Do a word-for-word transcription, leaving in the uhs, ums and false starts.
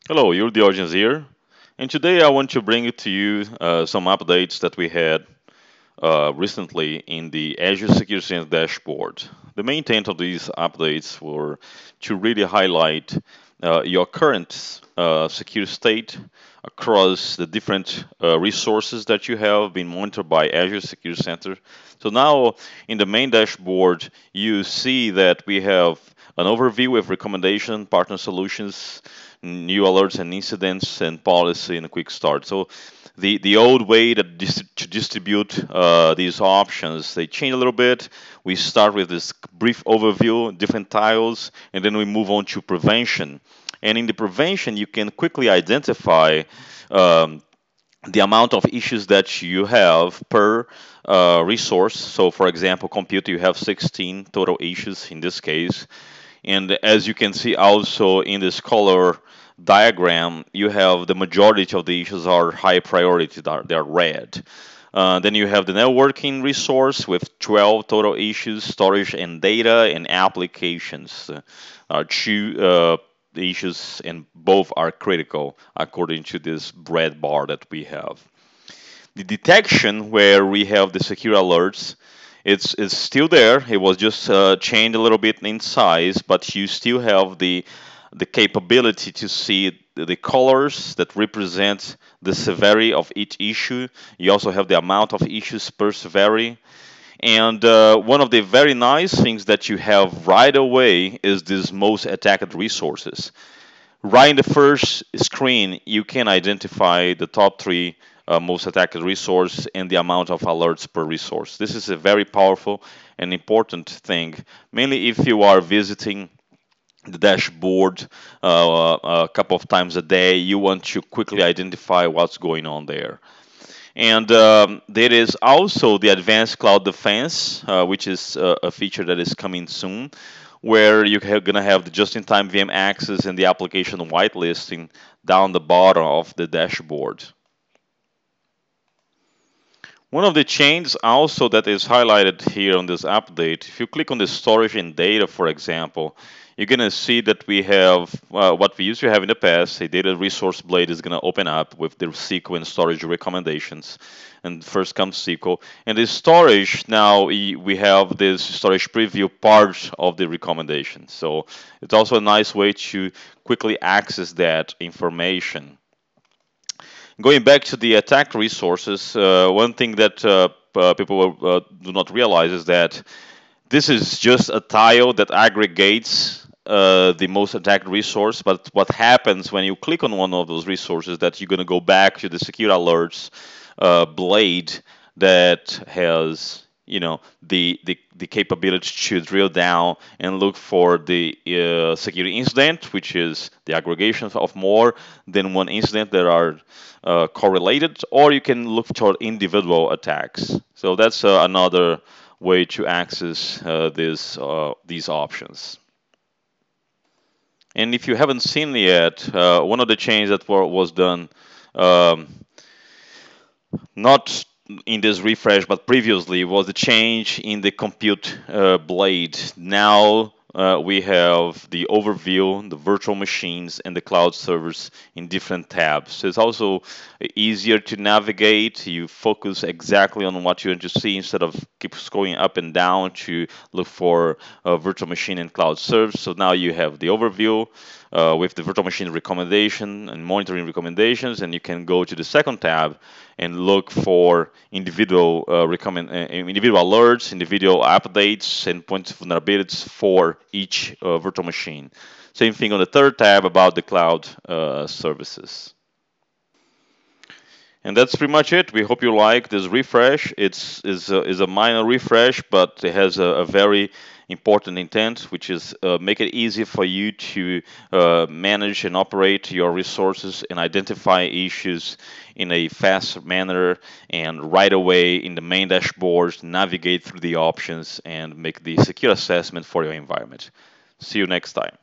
Hello, you're the audience here, and today I want to bring to you uh, some updates that we had uh, recently in the Azure Security Center dashboard. The main intent of these updates were to really highlight uh, your current uh, security state across the different uh, resources that you have been monitored by Azure Security Center. So now in the main dashboard, you see that we have an overview with recommendation, partner solutions, new alerts and incidents, and policy and a quick start. So the the old way that dis- to distribute uh, these options they change a little bit. We start with this brief overview, different tiles, and then we move on to prevention. And in the prevention, you can quickly identify um, the amount of issues that you have per uh, resource. So, for example, compute, you have sixteen total issues in this case. And as you can see also in this color diagram, you have the majority of the issues are high priority, they're they're red. Uh, then you have the networking resource with twelve total issues, storage and data, and applications. Uh, are two uh, issues, and both are critical according to this red bar that we have. The detection, where we have the secure alerts, it's, it's still there. It was just uh, changed a little bit in size, but you still have the the capability to see the colors that represent the severity of each issue. You also have the amount of issues per severity. And uh, one of the very nice things that you have right away is these most attacked resources. Right in the first screen, you can identify the top three uh, most attacked resource and the amount of alerts per resource. This is a very powerful and important thing, mainly if you are visiting the dashboard uh, a couple of times a day. You want to quickly identify what's going on there. And um, there is also the Advanced Cloud Defense, uh, which is uh, a feature that is coming soon, where you're going to have the just-in-time V M access and the application whitelisting down the bottom of the dashboard. One of the changes also that is highlighted here on this update, if you click on the storage and data, for example, you're going to see that we have uh, what we used to have in the past. A data resource blade is going to open up with the S Q L and storage recommendations. And first comes S Q L. And the storage, now we have this storage preview part of the recommendation. So it's also a nice way to quickly access that information. Going back to the attack resources, uh, one thing that uh, uh, people uh, do not realize is that this is just a tile that aggregates uh, the most attacked resource. But what happens when you click on one of those resources, that you're going to go back to the secure alerts uh, blade that has, you know, the, the the capability to drill down and look for the uh, security incident, which is the aggregation of more than one incident that are uh, correlated, or you can look for individual attacks. So that's uh, another way to access uh, this, uh, these options. And if you haven't seen yet, uh, one of the changes that were, was done, um, not in this refresh, but previously, was the change in the compute uh, blade. Now uh, we have the overview, the virtual machines, and the cloud servers in different tabs. So it's also easier to navigate. You focus exactly on what you want to see instead of keep scrolling up and down to look for a virtual machine and cloud servers. So now you have the overview uh, with the virtual machine recommendation and monitoring recommendations, and you can go to the second tab and look for individual uh, recommend uh, individual alerts, individual updates, and points of vulnerabilities for each uh, virtual machine. Same thing on the third tab about the cloud uh, services. And that's pretty much it. We hope you like this refresh. It's is a, is a minor refresh, but it has a, a very important intent, which is uh, make it easy for you to uh, manage and operate your resources and identify issues in a fast manner, and right away in the main dashboard, navigate through the options and make the secure assessment for your environment. See you next time.